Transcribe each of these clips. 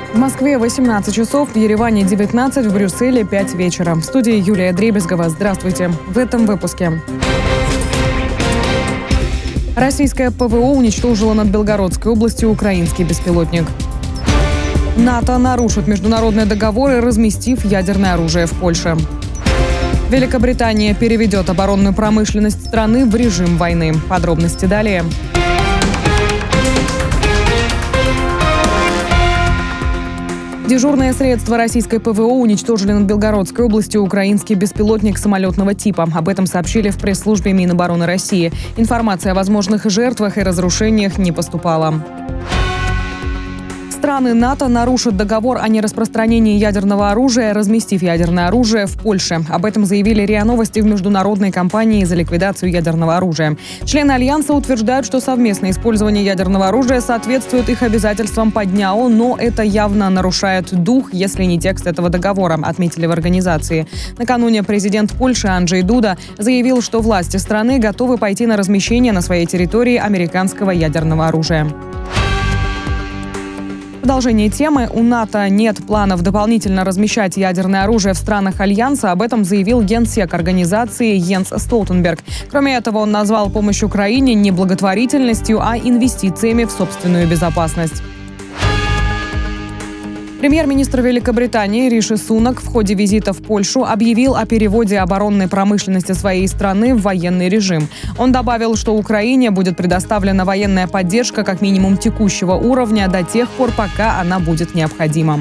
В Москве 18 часов, в Ереване 19, в Брюсселе 5 вечера. В студии Юлия Дребезгова. Здравствуйте. В этом выпуске. Российское ПВО уничтожило над Белгородской областью украинский беспилотник. НАТО нарушит международные договоры, разместив ядерное оружие в Польше. Великобритания переведет оборонную промышленность страны в режим войны. Подробности далее. Дежурные средства российской ПВО уничтожили над Белгородской областью украинский беспилотник самолетного типа. Об этом сообщили в пресс-службе Минобороны России. Информация о возможных жертвах и разрушениях не поступала. Страны НАТО нарушат договор о нераспространении ядерного оружия, разместив ядерное оружие в Польше. Об этом заявили РИА Новости в международной кампании за ликвидацию ядерного оружия. Члены Альянса утверждают, что совместное использование ядерного оружия соответствует их обязательствам по ДНЯО, но это явно нарушает дух, если не текст этого договора, отметили в организации. Накануне президент Польши Анджей Дуда заявил, что власти страны готовы пойти на размещение на своей территории американского ядерного оружия. Продолжение темы. У НАТО нет планов дополнительно размещать ядерное оружие в странах Альянса. Об этом заявил генсек организации Йенс Столтенберг. Кроме этого, он назвал помощь Украине не благотворительностью, а инвестициями в собственную безопасность. Премьер-министр Великобритании Риши Сунак в ходе визита в Польшу объявил о переводе оборонной промышленности своей страны в военный режим. Он добавил, что Украине будет предоставлена военная поддержка как минимум текущего уровня до тех пор, пока она будет необходима.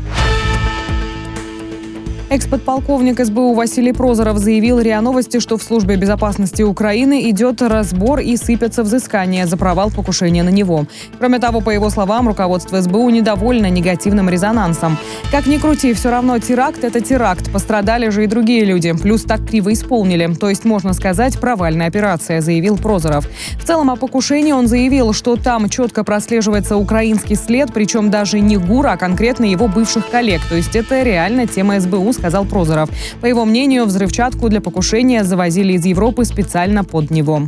Экс-подполковник СБУ Василий Прозоров заявил РИА Новости, что в Службе безопасности Украины идет разбор и сыпятся взыскания за провал покушения на него. Кроме того, по его словам, руководство СБУ недовольно негативным резонансом. Как ни крути, все равно теракт – это теракт. Пострадали же и другие люди. Плюс так криво исполнили. То есть, можно сказать, провальная операция, заявил Прозоров. В целом о покушении он заявил, что там четко прослеживается украинский след, причем даже не ГУР, а конкретно его бывших коллег. То есть это реально тема СБУ, сказал Прозоров. По его мнению, взрывчатку для покушения завозили из Европы специально под него.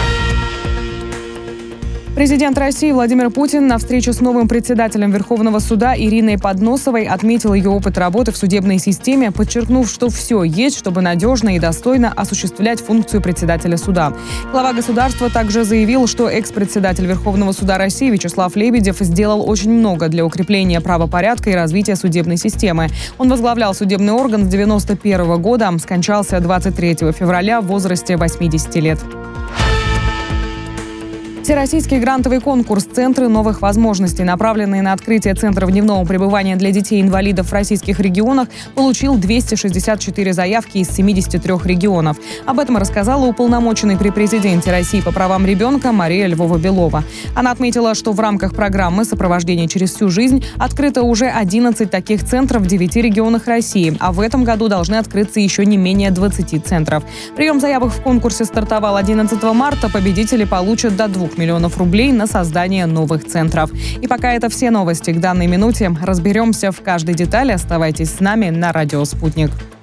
Президент России Владимир Путин на встрече с новым председателем Верховного суда Ириной Подносовой отметил ее опыт работы в судебной системе, подчеркнув, что все есть, чтобы надежно и достойно осуществлять функцию председателя суда. Глава государства также заявил, что экс-председатель Верховного суда России Вячеслав Лебедев сделал очень много для укрепления правопорядка и развития судебной системы. Он возглавлял судебный орган с 1991 года, скончался 23 февраля в возрасте 80 лет. Всероссийский грантовый конкурс «Центры новых возможностей», направленный на открытие центров дневного пребывания для детей-инвалидов в российских регионах, получил 264 заявки из 73 регионов. Об этом рассказала уполномоченный при президенте России по правам ребенка Мария Львова-Белова. Она отметила, что в рамках программы «Сопровождение через всю жизнь» открыто уже 11 таких центров в 9 регионах России, а в этом году должны открыться еще не менее 20 центров. Прием заявок в конкурсе стартовал 11 марта. Победители получат до 2 миллионов рублей на создание новых центров. И пока это все новости к данной минуте. Разберемся в каждой детали. Оставайтесь с нами на радио «Спутник».